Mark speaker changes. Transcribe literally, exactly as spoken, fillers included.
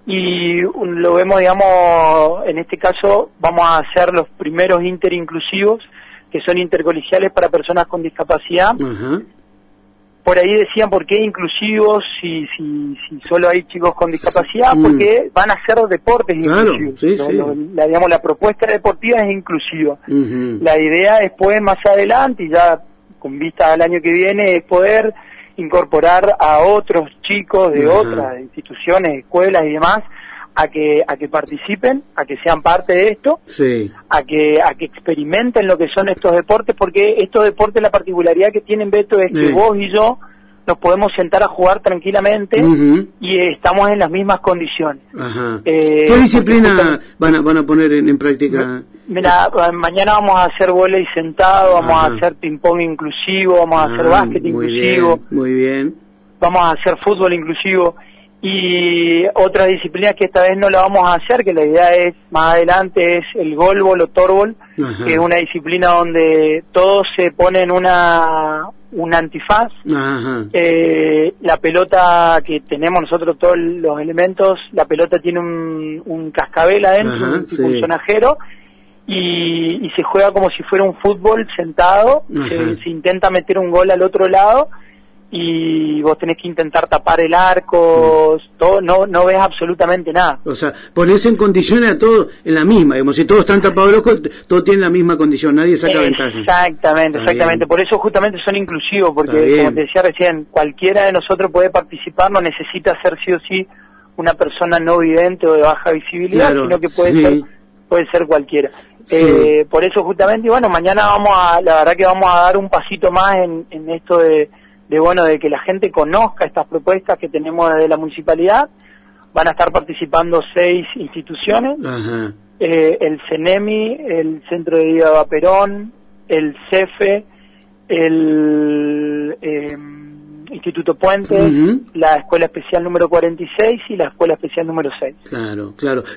Speaker 1: y lo vemos, digamos, en este caso vamos a hacer los primeros interinclusivos, que son intercolegiales para personas con discapacidad.
Speaker 2: Uh-huh.
Speaker 1: Por ahí decían, ¿por qué inclusivos si, si, si solo hay chicos con discapacidad? Mm. Porque van a ser deportes
Speaker 2: claro,
Speaker 1: inclusivos.
Speaker 2: Sí,
Speaker 1: lo,
Speaker 2: sí.
Speaker 1: Lo, la, digamos, la propuesta deportiva es inclusiva.
Speaker 2: Uh-huh.
Speaker 1: La idea después, más adelante, y ya con vista al año que viene, es poder incorporar a otros chicos de uh-huh. otras instituciones, escuelas y demás, a que a que participen, a que sean parte de esto,
Speaker 2: sí.
Speaker 1: a que a que experimenten lo que son estos deportes, porque estos deportes, la particularidad que tienen, Beto, es que
Speaker 2: sí.
Speaker 1: vos y yo nos podemos sentar a jugar tranquilamente
Speaker 2: uh-huh.
Speaker 1: y eh, estamos en las mismas condiciones.
Speaker 2: Ajá.
Speaker 1: Eh,
Speaker 2: ¿Qué disciplina van a, van a poner en, en práctica?
Speaker 1: Mira, mañana vamos a hacer vóley sentado, vamos Ajá. a hacer ping-pong inclusivo, vamos a hacer ah, básquet inclusivo,
Speaker 2: bien, muy bien.
Speaker 1: Vamos a hacer fútbol inclusivo. Y otra disciplina que esta vez no la vamos a hacer, que la idea es más adelante, es el golbol o torbol, Ajá. que es una disciplina donde todos se ponen una un antifaz.
Speaker 2: Ajá.
Speaker 1: Eh, la pelota que tenemos nosotros, todos los elementos, la pelota tiene un, un cascabel adentro,
Speaker 2: Ajá,
Speaker 1: un,
Speaker 2: sí.
Speaker 1: un sonajero, y, y se juega como si fuera un fútbol sentado, se, se intenta meter un gol al otro lado, y vos tenés que intentar tapar el arco, mm. todo, no no ves absolutamente nada.
Speaker 2: O sea, ponés en condiciones a todos en la misma, digamos, si todos están tapados los ojos, todos tienen la misma condición, nadie saca
Speaker 1: eh,
Speaker 2: ventaja.
Speaker 1: Exactamente, Está exactamente, bien. Por eso justamente son inclusivos, porque como te decía recién, cualquiera de nosotros puede participar, no necesita ser sí o sí una persona no vidente o de baja visibilidad,
Speaker 2: claro,
Speaker 1: sino que puede
Speaker 2: sí.
Speaker 1: ser puede ser cualquiera.
Speaker 2: Sí.
Speaker 1: Eh, por eso justamente, y bueno, mañana vamos a, la verdad que vamos a dar un pasito más en, en esto de de bueno, de que la gente conozca estas propuestas que tenemos desde la municipalidad. Van a estar participando seis instituciones,
Speaker 2: Ajá.
Speaker 1: Eh, el CENEMI, el Centro de Día Perón, el CEFE, el eh, Instituto Puente, uh-huh. la Escuela Especial número cuarenta y seis y la Escuela Especial número seis.
Speaker 2: Claro, claro.